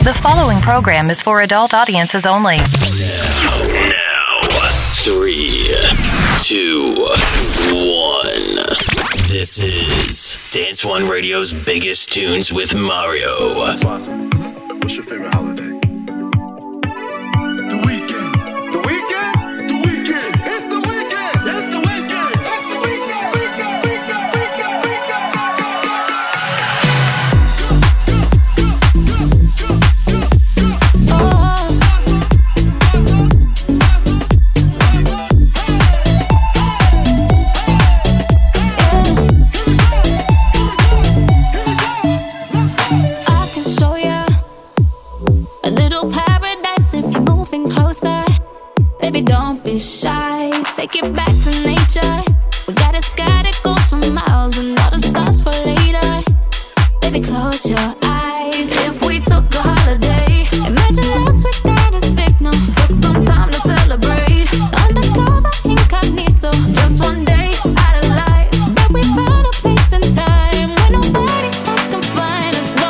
The following program is for adult audiences only. Now, 3, 2, 1. This is Dance One Radio's biggest tunes with Mario. What's your favorite holiday? The weekend. The weekend? The weekend. It's the weekend. It's the weekend. It's the weekend. I can show ya a little paradise if you're moving closer. Baby, don't be shy. Take it back to nature. We got a sky that goes for miles and all the stars for later. Baby, close your eyes. If we took a holiday, imagine us without a signal. Took some time to celebrate. Undercover, incognito. Just one day out of life. But we found a place and time where nobody else can find us. No,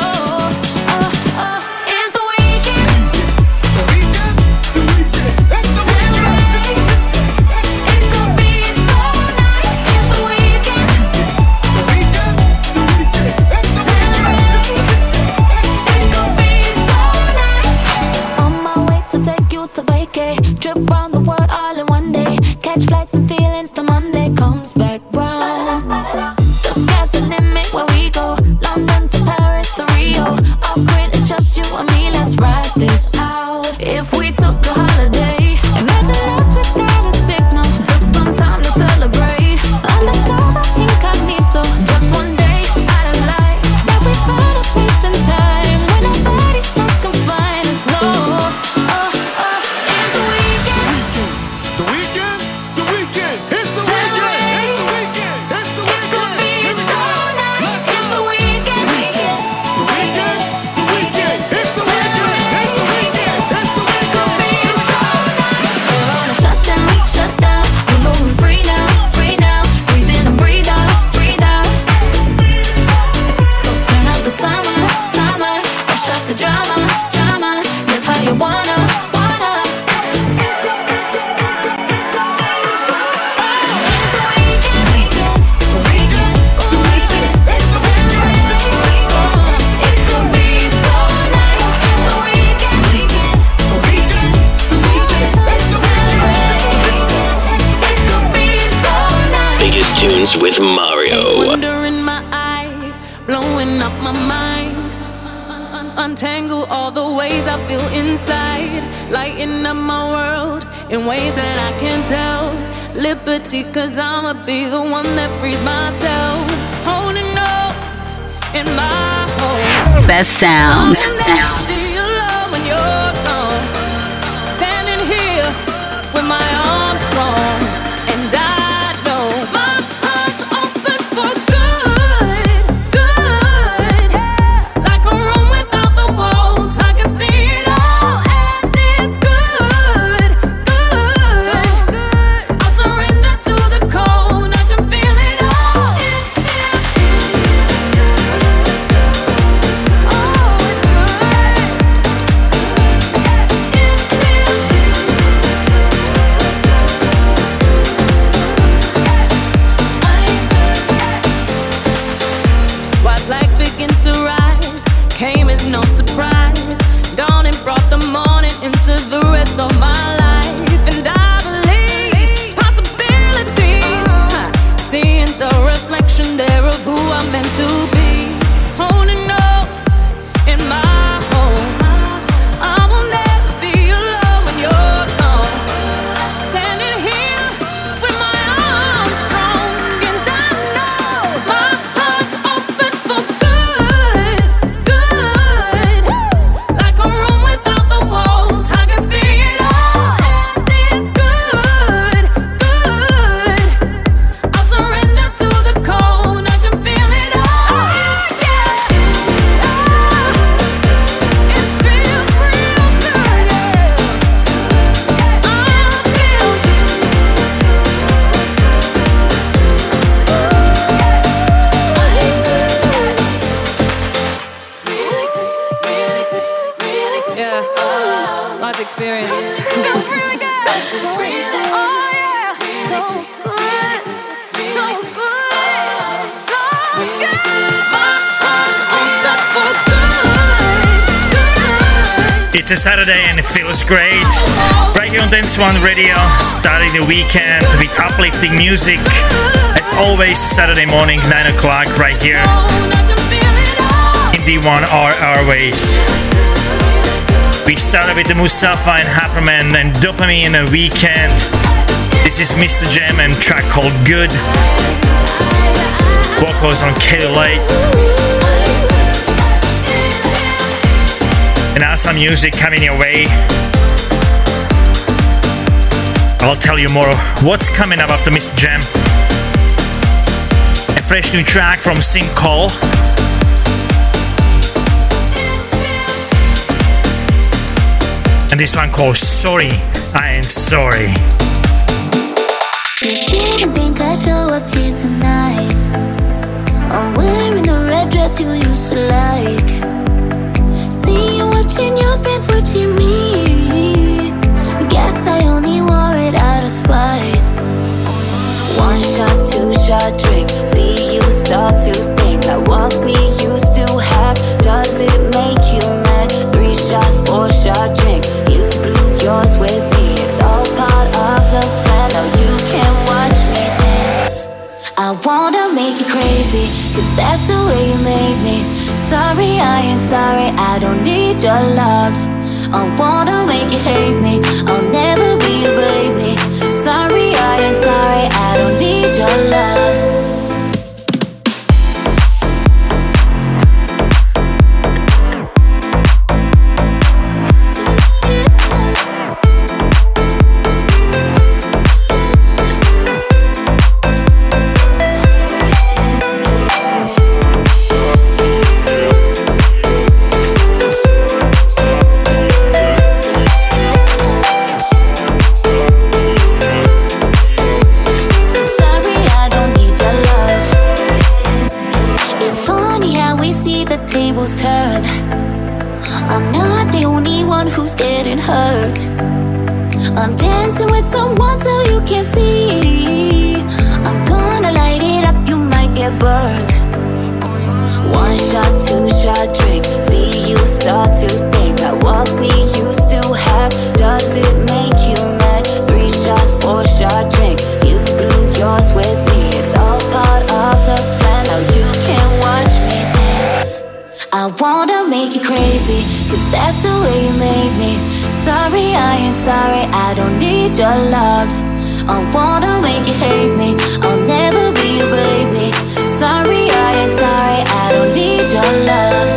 it's the weekend. The weekend. The weekend. It's the Celebrate. It could be so nice. It's the weekend. weekend. The weekend. It's the Celebrate. It could be so nice. On my way to take you to vacay. Trip round the world all in one day. Catch flights and feelings till Monday comes back round. The sky's the limit where we go. London to Paris to Rio. Off grid, it's just you and me. Let's ride this out. If we took a holiday, imagine us without a signal. Took some time to celebrate. Undercover, incognito. Just one day out of life. That we found a place and time where nobody else can find us. No, it's the weekend. The weekend. The weekend. It's the weekend. It's the weekend. It's the It could be so nice. It's the weekend. The weekend. The weekend. It's the weekend. It's the weekend. It's the It could be weekend. so nice. We're on a shutdown, shutdown. We're moving free now, free now. Breathe in and breathe out, breathe out. So turn up the summer, summer. Brush up the drama, drama. Live how you wanna, wanna. It's the weekend, weekend, weekend, weekend. It's a celebrate. It could be so nice. It's the weekend, weekend, weekend, weekend. It's a celebrate. It could be so nice. Biggest tunes with Mario. Wonder in my eye, blowing up my mind. Untangle all the ways I feel inside. Lighten up my world in ways that I can tell. Liberty, cause I'ma be the one that frees myself. Holding up in my home. Best sounds. Be alone when you're gone. Standing here with my arms strong. And I know my heart's open for good, good. Like a room without the walls, I can see it all, and it's good, good. I surrender to the cold, I can feel it all. Oh, it's White flags begin to rise, came as no surprise. Dawning brought the morning into the rest of my life, and I believe possibilities. Seeing the reflection there of who I'm meant to be. Holding up in my home. I will never be alone when you're gone. Standing here with my arms strong, and I know my heart's open for good, good. Yeah, life experience. Feels really good. Oh yeah, so good, so good, so good. My heart's opened up for good. It's a Saturday and it feels great. Right here on Dance One Radio, starting the weekend with uplifting music. As always, Saturday morning, 9 o'clock, right here in D1 Airways. We started with the Mustafa and Haperman and Dopamine and Weekend. This is Mr. Jam and track called Good. Vocals on Kelly Lake. And now some music coming your way. I'll tell you more what's coming up after Mr. Jam. A fresh new track from Sinkhole. And this one called Sorry, I Ain't Sorry. You didn't think I'd show up here tonight. I'm wearing the red dress you used to like. See you watching your friends watching me. Guess I only wore it out of spite. One shot, two shot drink. See you start to think that what we used to have, does it make you mad? 3 shot, 4 shot drink. You blew yours with me. It's all part of the plan. Now you can watch me dance. I wanna make you crazy, cause that's the way you made me. Sorry, I ain't sorry, I don't need your love. I wanna make you hate me, I'll never be your baby. Sorry, I ain't sorry, I don't need your love. Turn. I'm not the only one who's getting hurt. I'm dancing with someone so you can see. I'm gonna light it up, you might get burned. 1 shot, 2 shot drink. See you start to think that what we used to have, does it make you mad? 3 shot, 4 shot drink. You blew yours with me. It's all part of the plan. Now you can watch me dance. I wanna make you crazy, cause that's the way you made me. Sorry, I ain't sorry, I don't need your love. I wanna make you hate me, I'll never be your baby. Sorry, I ain't sorry, I don't need your love.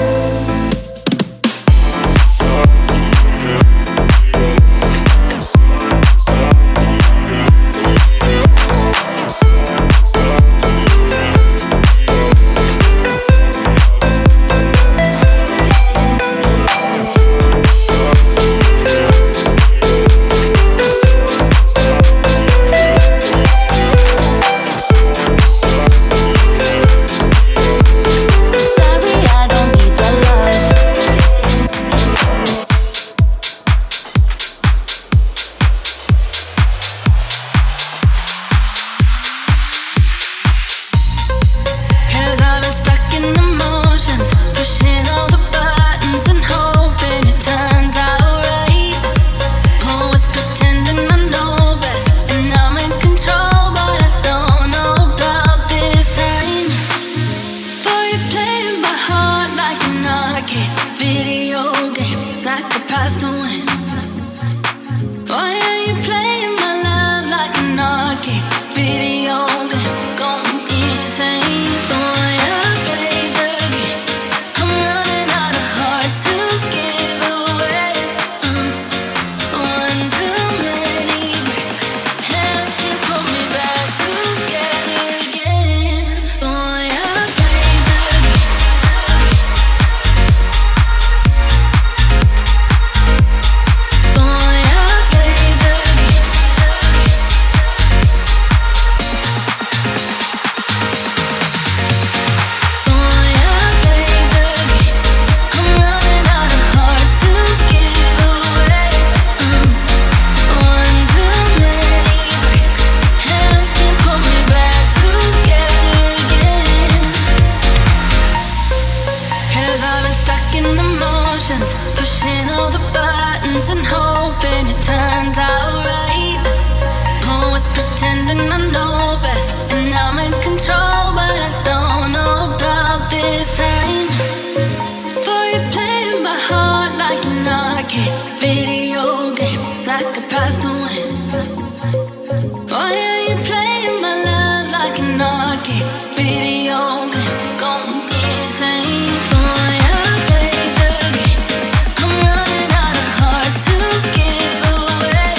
emotions, pushing all the buttons and hoping it turns out right. Always pretending I know best, and I'm in control, but I don't know about this time. Boy, you're playing my heart like an arcade video game, like I passed away. Why are you playing my love like an arcade video game? Going insane. Boy, I play the game. I'm running out of hearts to give away.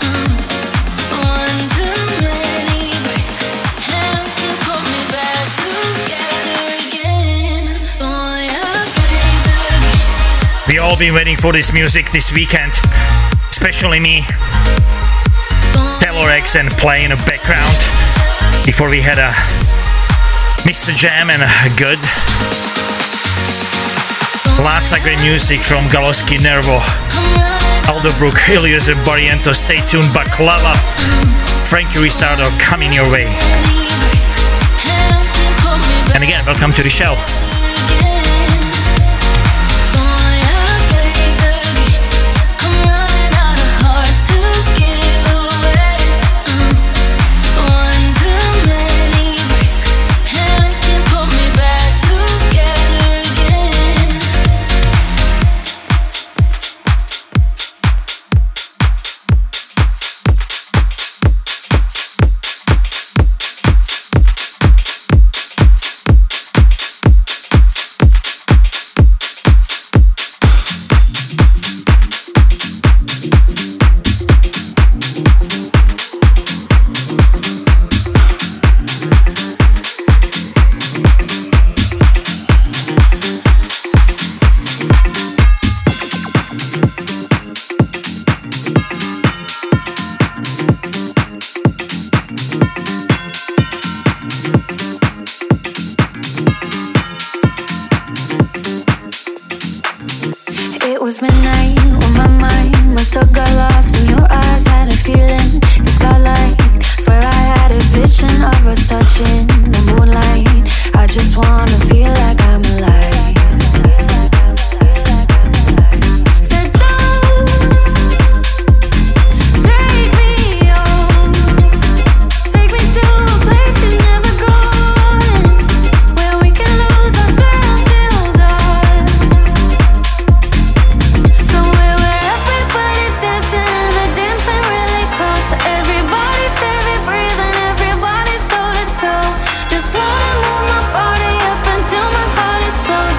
One too many breaks, and you put me back together again. Boy, I play the game. We all been waiting for this music this weekend, especially me. Telorex and play in the background before we had a Mr. Jam and a Good. Lots of great music from Galoski, Nervo, Alderbrook, Ilias and Barrientos. Stay tuned, Baklava, Frankie Risardo coming your way. And again, welcome to the show. was midnight when my mind must have got lost in your eyes. Had a feeling it's got like, swear I had a vision of us touching the moonlight. I just wanna feel like I'm alive. Just wanna move my body up until my heart explodes.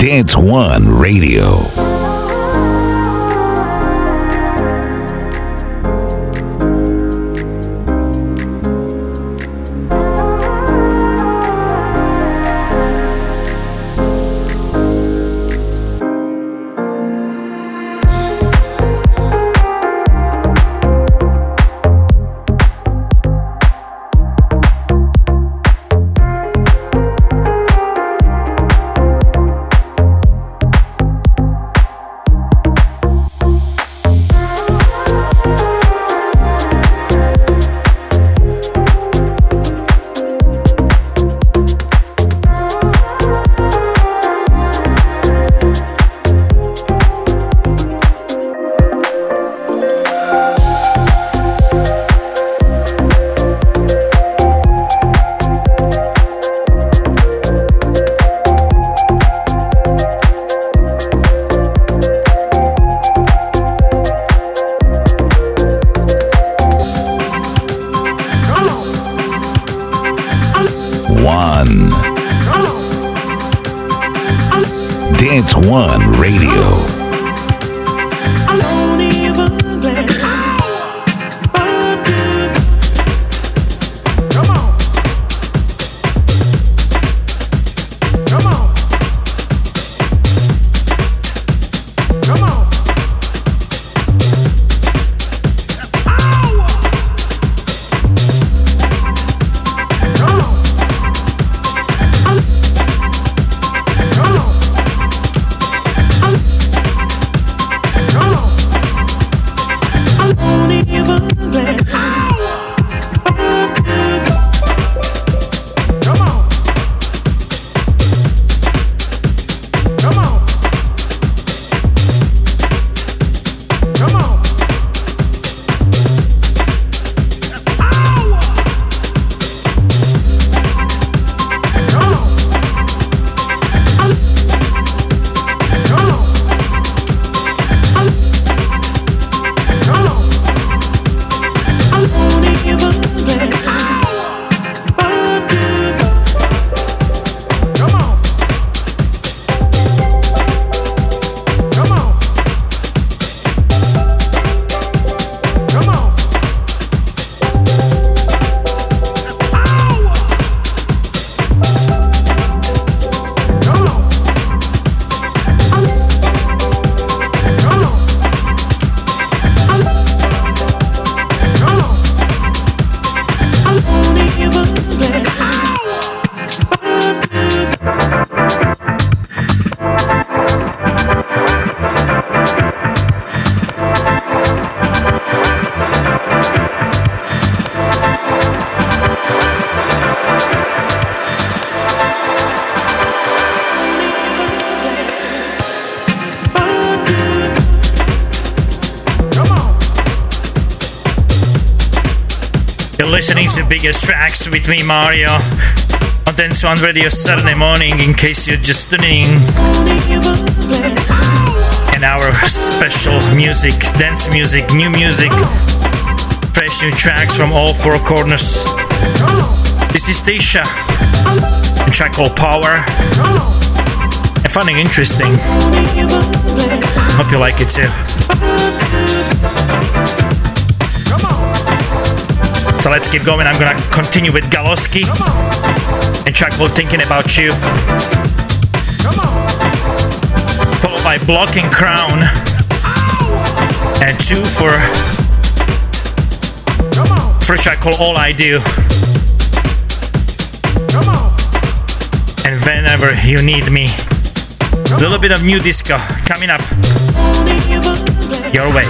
Dance One Radio. Dance One Radio. Listening to biggest tracks with me, Mario, on Dance One Radio Saturday morning, in case you're just tuning in. And our special music, dance music, new music, fresh new tracks from all four corners. This is Tisha, a track called Power. I find it interesting. Hope you like it too. So let's keep going. I'm gonna continue with Galoski and track called Thinking About You, followed by Block and Crown and 2 for a track called All I Do, and Whenever You Need Me. A little bit of new disco coming up your way.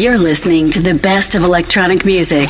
You're listening to the best of electronic music.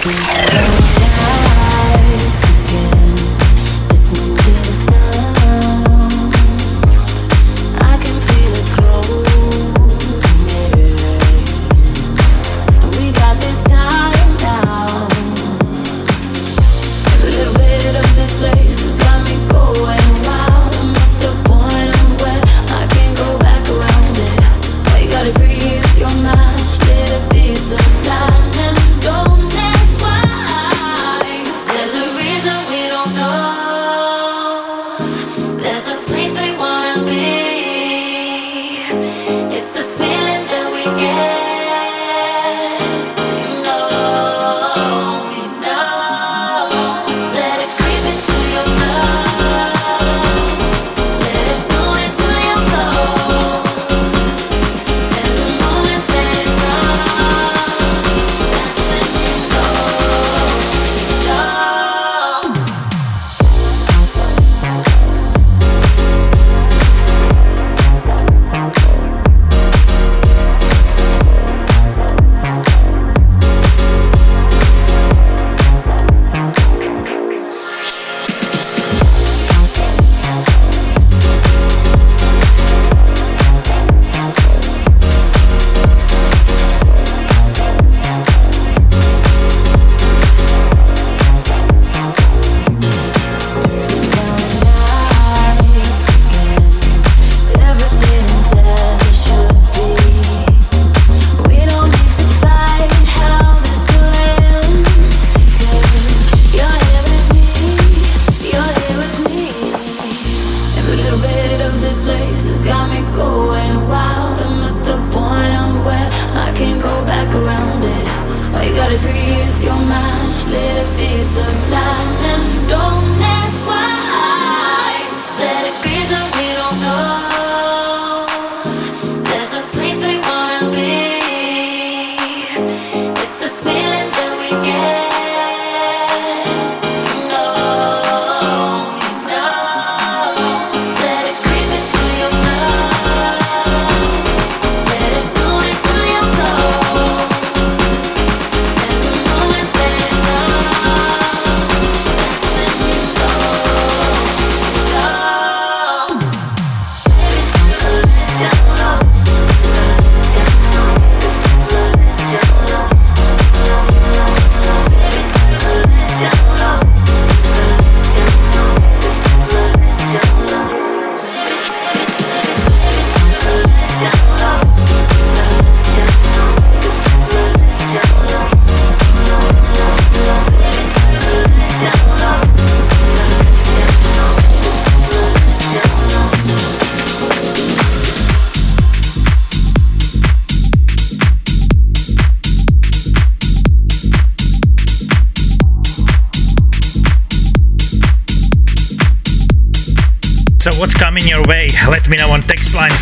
So what's coming your way? Let me know on text line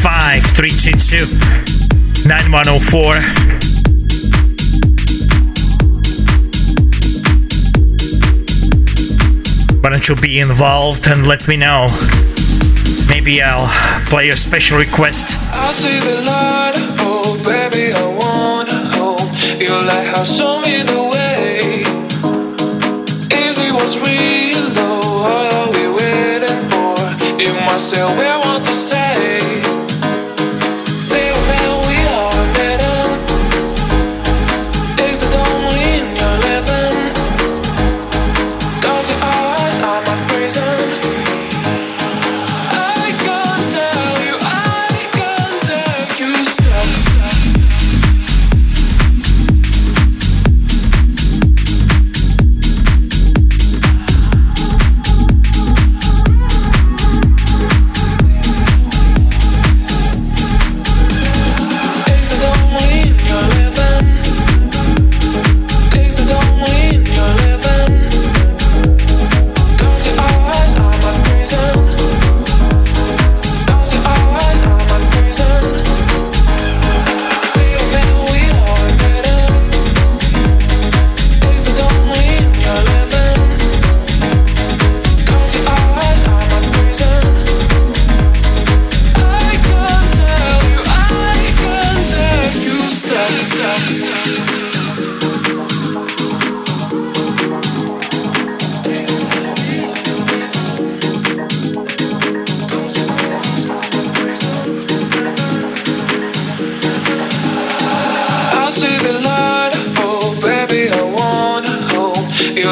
415-322-9104. Why don't you be involved and let me know? Maybe I'll play your special request. I see the light, oh baby, I wanna home. Your lighthouse show me the way. Easy was real low, what are we waiting for? You must say we want to say.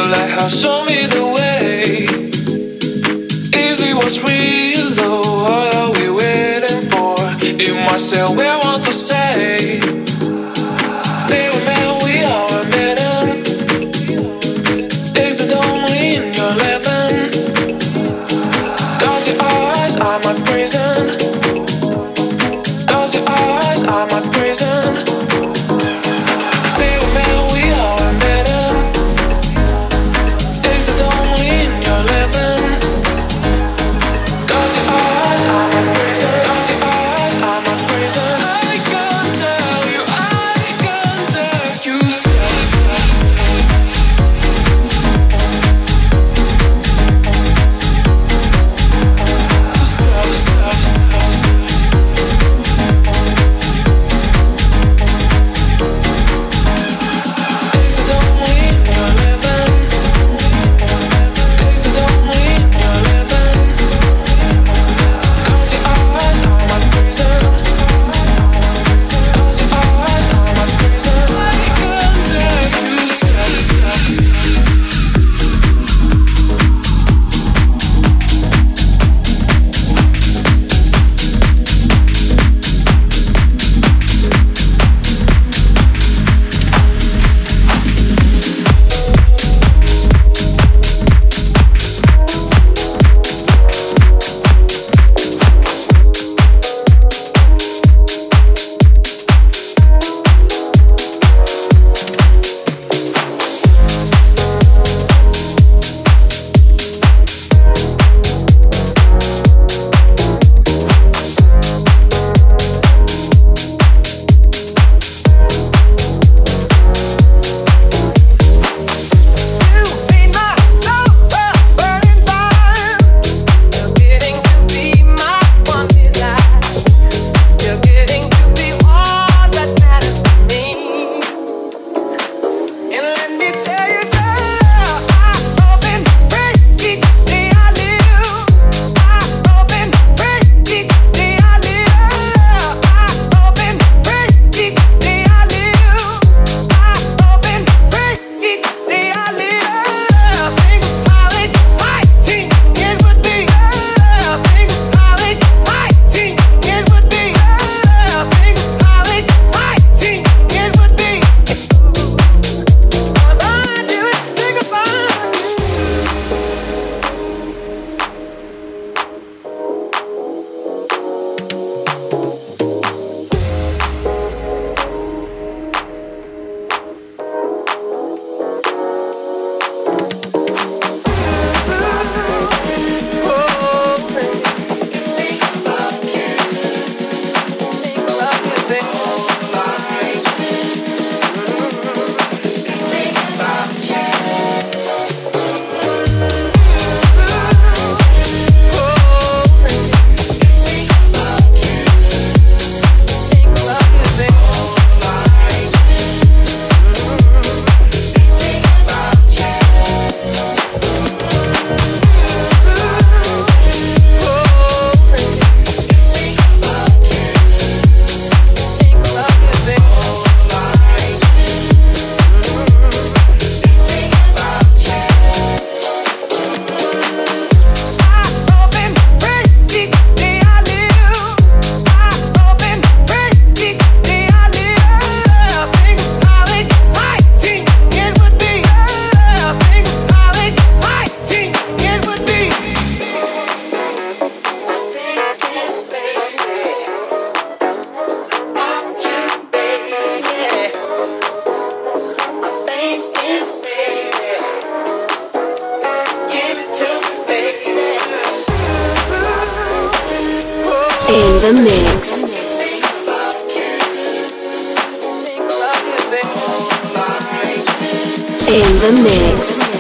lighthouse, show me the way. Easy was real low, what are we waiting for? You must say we want to say. Baby man, we are meeting. Is it only in your living? Cause your eyes are my prison. Cause your eyes are my prison. Baby man, we are meeting. Is it only in your living? Cause your eyes are my prison. Cause your eyes are my prison. I can tell you, stop, stop, stop. Stop, stop, stop, is it only in your living? Is it only in your living? Cause your eyes are my prison. Cause your eyes are my prison. I can't tell you, stop, stop, stop. In the mix. In the mix.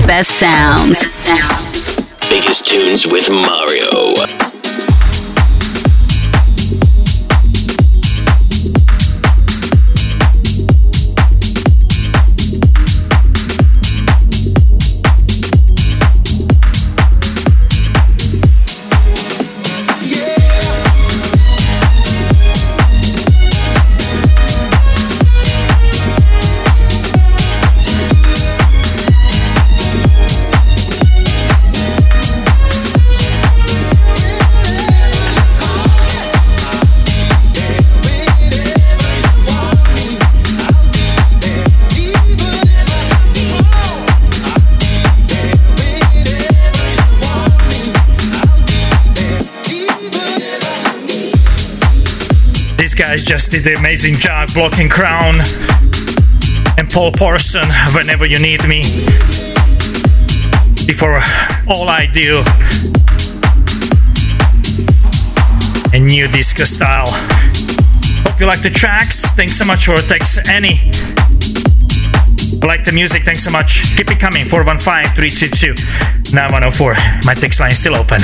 best sounds. Biggest tunes with Mario. Guys just did the amazing job blocking Crown and Paul Parson Whenever You Need Me. Before All I Do, a new disco style. Hope you like the tracks. Thanks so much for text Annie. I like the music, thanks so much. Keep it coming. 415-322-9104. My text line is still open.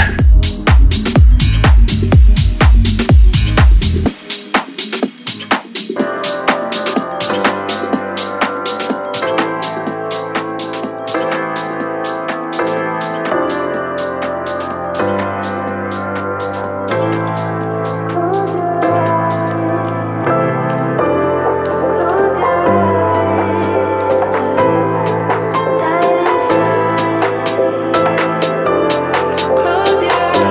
Close your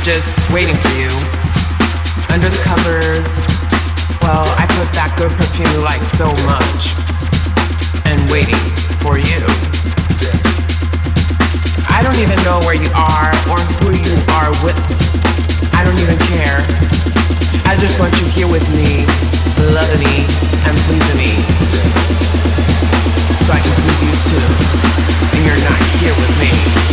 just waiting for you. Under the covers, well, I put that good perfume you like so much. And waiting for you. I don't even know where you are or who you are with. I don't even care. I just want you here with me, loving me and pleasing me. So I can please you too. And you're not here with me.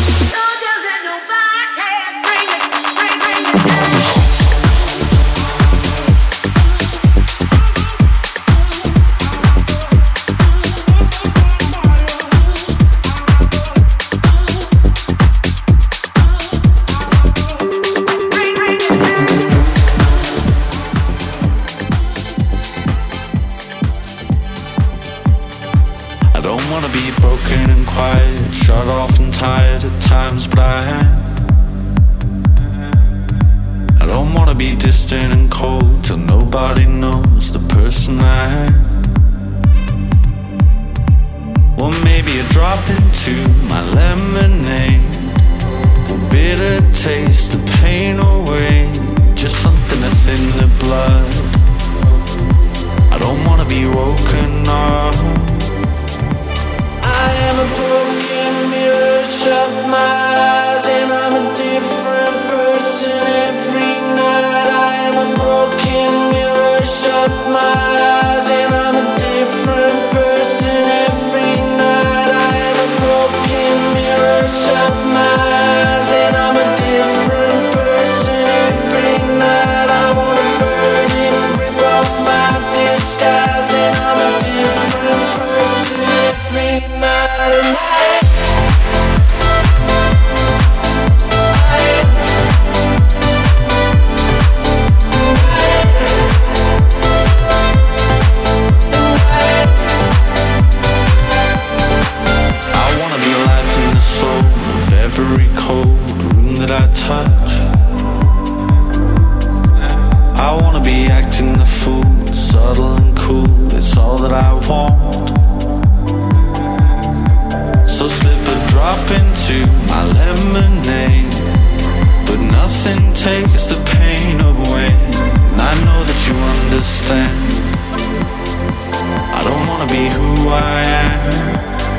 Shut off and tired at times, but I don't wanna be distant and cold till nobody knows the person I am. Well, maybe a drop into my lemonade, a bitter taste, the pain away, just something to thin the blood. I don't wanna be woken up. I am a broken mirror, shut my eyes and I'm a different person every night. I am a broken mirror, shut my eyes and I'm a different person every night. I am a broken mirror, shut my eyes and I'm a different person every night. I wanna burn it, rip off my disguise and I'm a different person every night. Every cold room that I touch, I wanna be acting the fool, subtle and cool, it's all that I want. So slip a drop into my lemonade, but nothing takes the pain away, and I know that you understand. I don't wanna be who I am.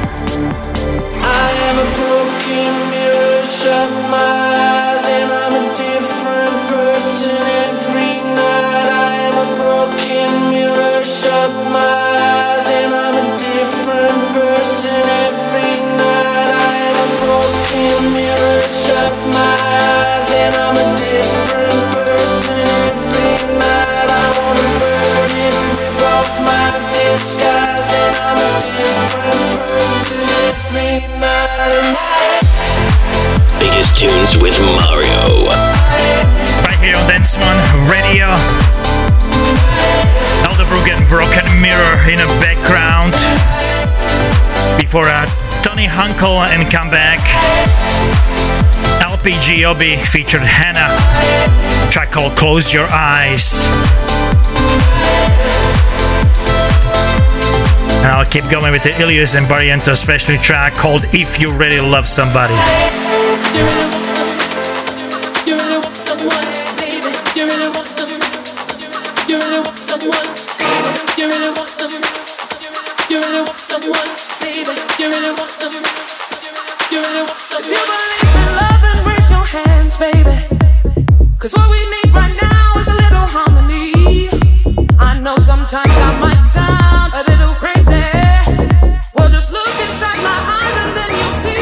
I am a broken mirror, shut my eyes and I'm a different person every night. I am a broken mirror, shut my eyes and I'm a different person every night. I am a broken mirror, shut my eyes and I'm a different person every night. I wanna burn it, rip off my disguise and I'm a different person every night. Biggest tunes with Mario. Right here on Dance One Radio. Elderbrook and Broken Mirror in the background. Before Tony Hunkel and Comeback. LPG Obi featured Hannah. Track called Close Your Eyes. And I'll keep going with the Ilias and Barrientos special track called If You Really Love Somebody. You really want someone, you really want someone, baby. You really want someone, you really want someone, baby. You really want someone, you really want someone, baby. You really want someone, you really want someone. If you believe in love, then raise your hands, baby. 'Cause what we need right now is a little harmony. I know sometimes I might sound a little crazy. Well, just look inside my eyes and then you'll see.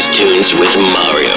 biggest tunes with Mario.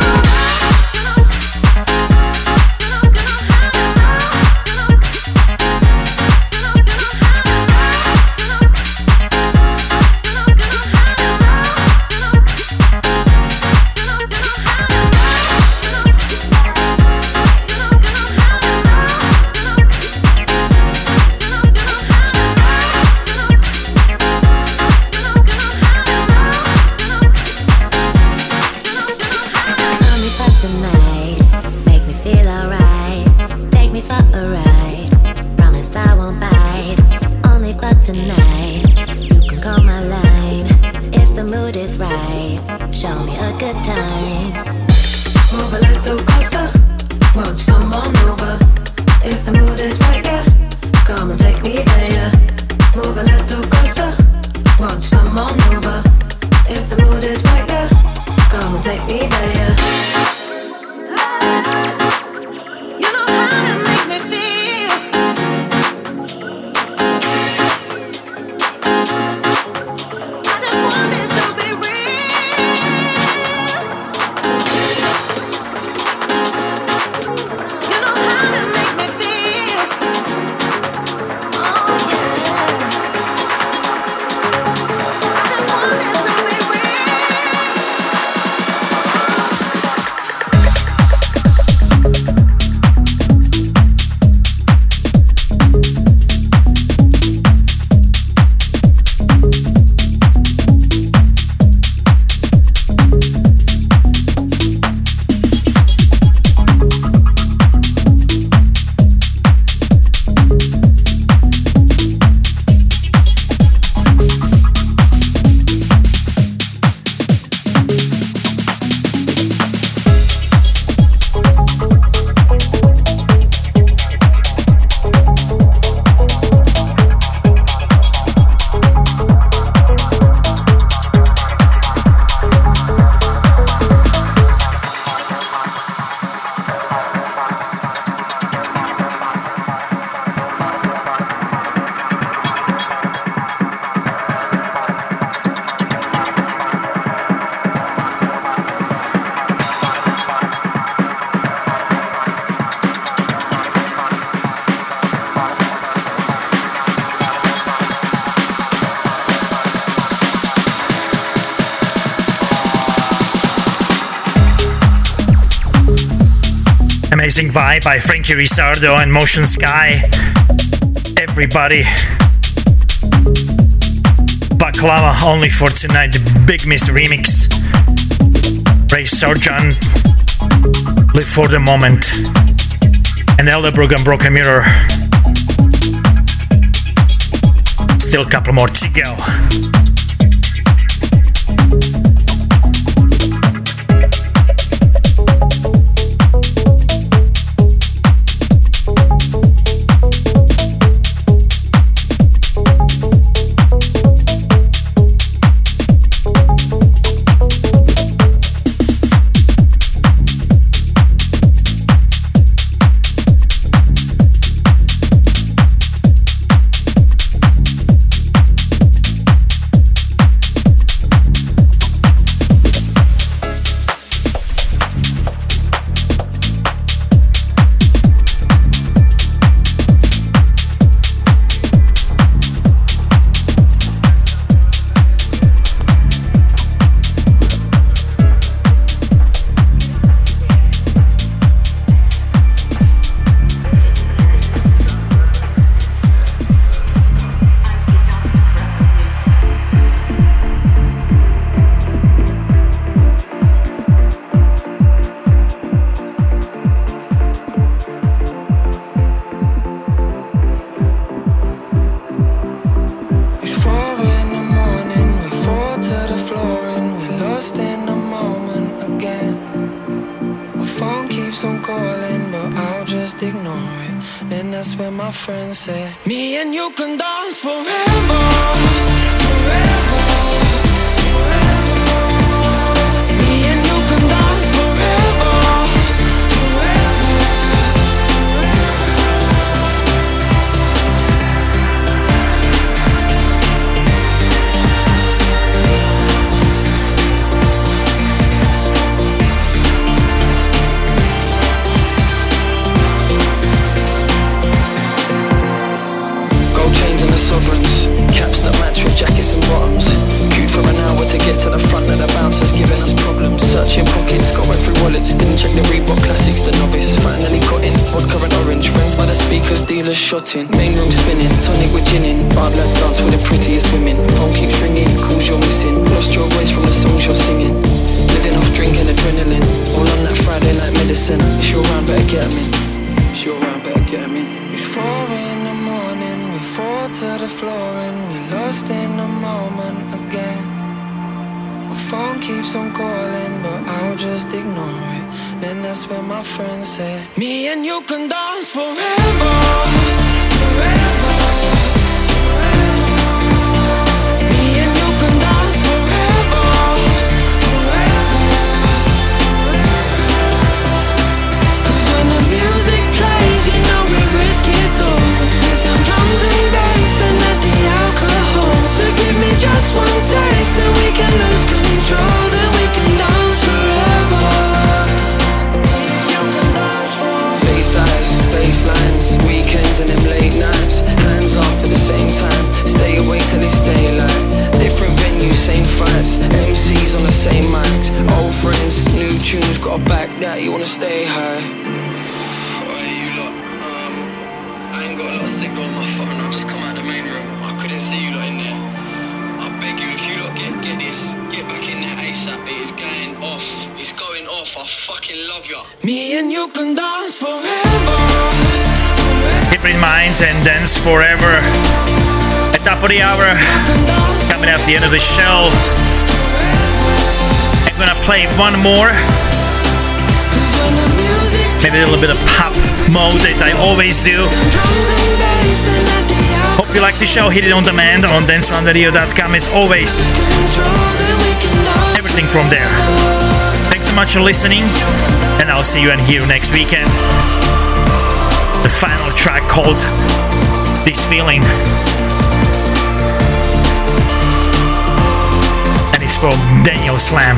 Amazing vibe by Frankie Rizzardo and Motion Sky. Everybody. Baklava only for tonight, the Big Miss remix. Ray Sarjan, Live for the Moment. And Elderbrook and Broken Mirror. Still a couple more to go. Friends say me and you can dance forever, forever, forever. Me and you can dance forever, forever, forever. shotting. Main room spinning, tonic with gin in. Bad lads dance with the prettiest women. Phone keeps ringing, calls you're missing. Lost your voice from the songs you're singing. Living off drinking adrenaline. All on that Friday night medicine. It's your round, better get 'em in. It's your round, better get 'em in. It's 4 in the morning, we fall to the floor and we lost in the moment again. My phone keeps on calling, but I'll just ignore it. Then that's when my friends say, me and you can dance forever, forever. Me and you can dance forever, forever. 'Cause when the music plays, you know we risk it all. If them drums and bass, then let the alcohol. So give me just one taste and we can lose control. Then we can dance forever. Bass lines, weekends and them late nights. Hands up at the same time. Stay awake till it's daylight. Different venues, same fights. MCs on the same mics. Old friends, new tunes. Got a back that you wanna stay high. Alright, you lot. I ain't got a lot of signal on my phone. I just come out the main room. I couldn't see you lot in there. I beg you, if you lot get this, get back in there ASAP. It is going off. It's going off. I fucking love you. Me and you can dance forever. Different Minds and Dance Forever. At top of the hour, coming up the end of the show. I'm gonna play one more. Maybe a little bit of pop mode as I always do. Hope you like the show. Hit it on demand on danceonradio.com as always. Everything from there. Thanks so much for listening, and I'll see you in here next weekend. The final track called This Feeling. And it's from Daniel Slam.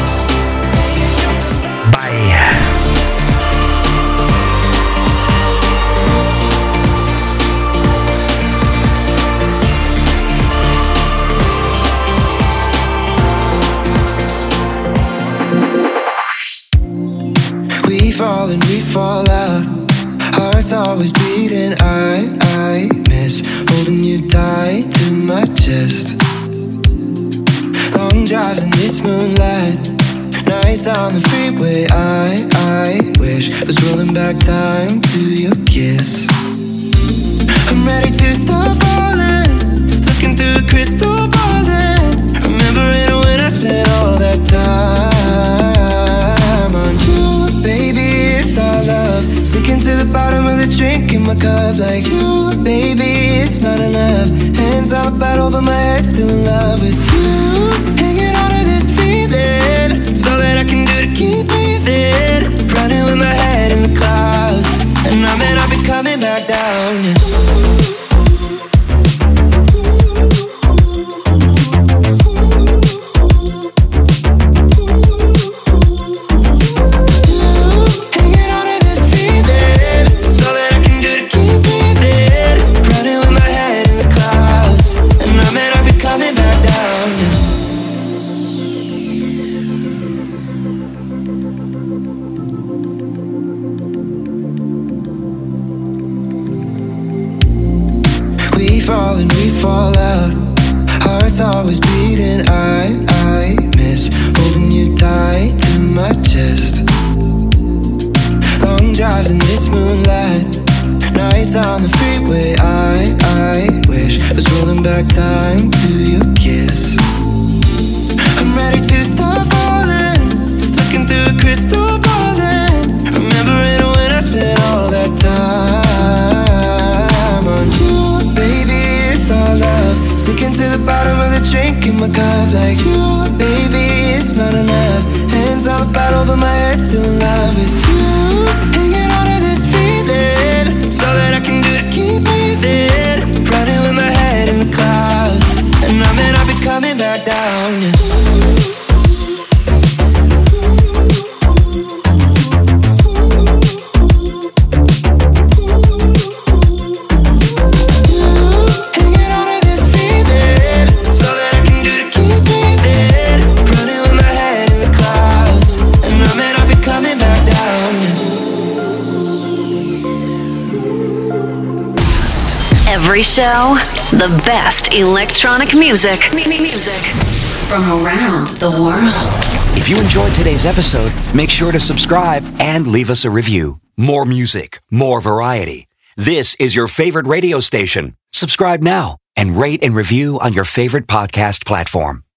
Bye. We fall and we fall out. Heart's always beating. I miss holding you tight to my chest. Long drives in this moonlight. Nights on the freeway. I wish was rolling back time to your kiss. I'm ready to stop falling. Looking through a crystal ball and remembering when I spent all that time on you. Baby, it's all love. Sinking to the bottom of the drink in my cup. Like you, baby, it's not enough. Hands on the battle, but my head's still in love with you. Hanging on to this feeling. It's all that I can do to keep breathing. Running with my head in the clouds. And I bet I'll be coming back down. Fall out. Heart's always beating. I miss holding you tight to my chest. Long drives in this moonlight. Nights on the freeway. I wish was rolling back time to your kiss. I'm ready to stop falling. Looking through a crystal ball and remembering when I spent all that time on you. Baby, it's all love. Sinking to the bottom of the drink in my cup. Like you, baby, it's not enough. Hands on the battle, but my head's still in love with you. Hanging on to this feeling. It's all that I can do to keep breathing. Running with my head in the clouds. And I bet I'll be coming back down. every show, the best electronic music from around the world. If you enjoyed today's episode, make sure to subscribe and leave us a review. More music, more variety. This is your favorite radio station. Subscribe now and rate and review on your favorite podcast platform.